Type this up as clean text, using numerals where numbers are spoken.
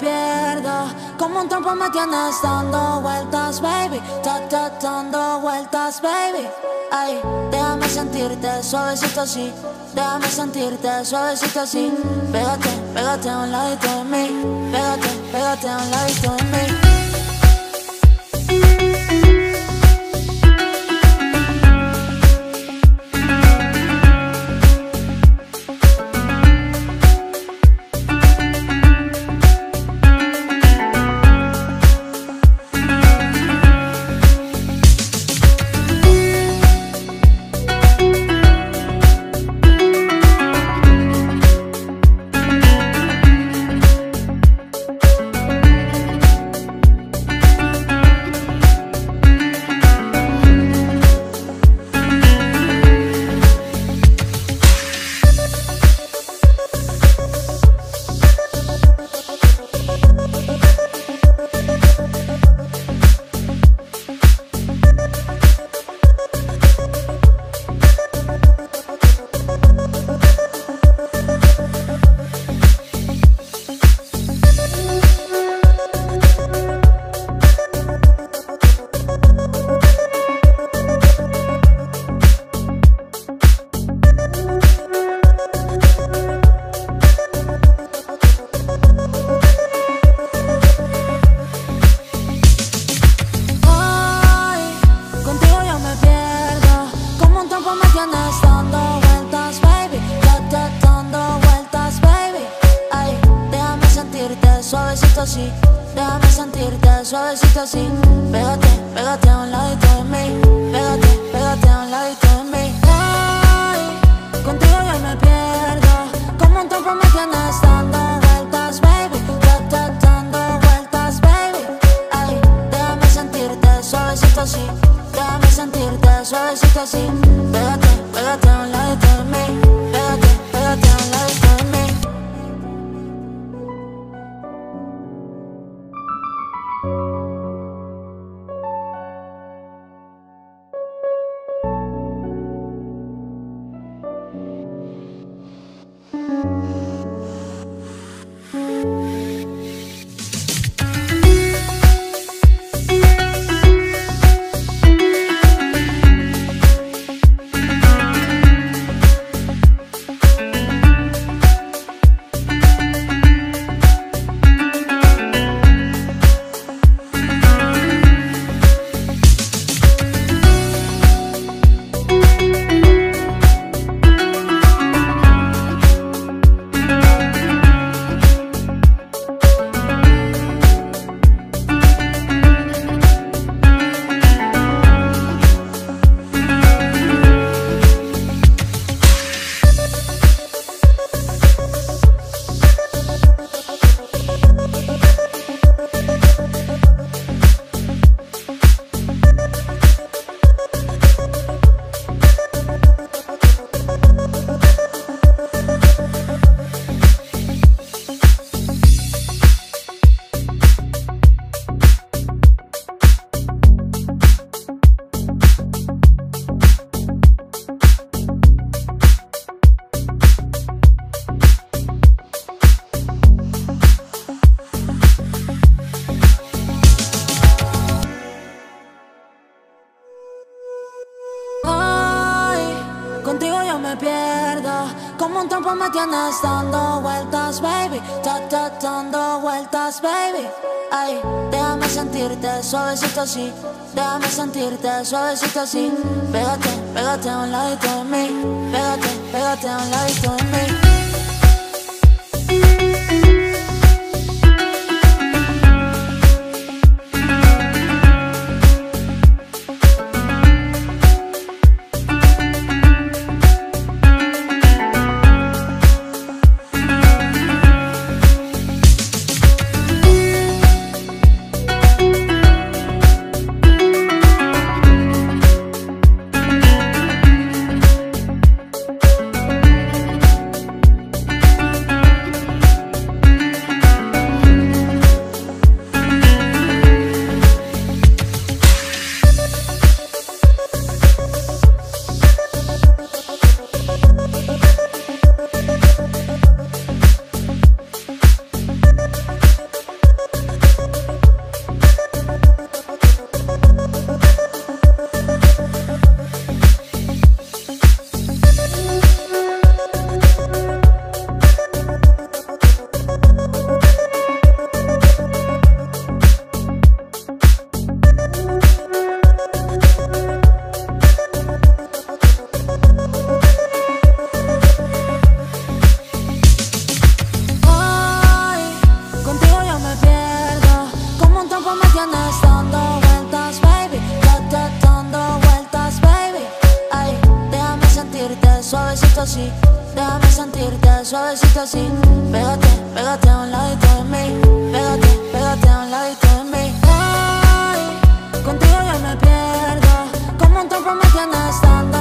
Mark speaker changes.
Speaker 1: pierdo. Como un trompo me tienes dando vueltas, baby. Dando vueltas, baby. Ay, déjame sentirte suavecito así. Déjame sentirte suavecito así. Pégate, pégate a un ladito de mí. Pégate, pégate a un ladito de mí. Suavecito así, déjame sentirte suavecito así. Pégate, pégate a un ladito de mí. Pégate, pégate a un ladito de mí. Ay, contigo yo me pierdo. Como un trompo me tienes dando vueltas, baby. Dando vueltas, baby. Ay, déjame sentirte suavecito así. Déjame sentirte suavecito así. Pégate, pégate a un ladito de mí. Pégate, pégate a un ladito de mí. Contigo yo me pierdo. Como un trompo me tienes dando vueltas, baby. Dando vueltas, baby. Ay, déjame sentirte suavecito así. Déjame sentirte suavecito así. Pégate, pégate a un ladito de mí. Pégate, pégate a un ladito de mí. déjame sentirte suavecito así. Pégate, pégate a un ladito de mí. Pégate, pégate a un ladito de mí. Ay, contigo yo me pierdo. Como un trompo me tienes dando.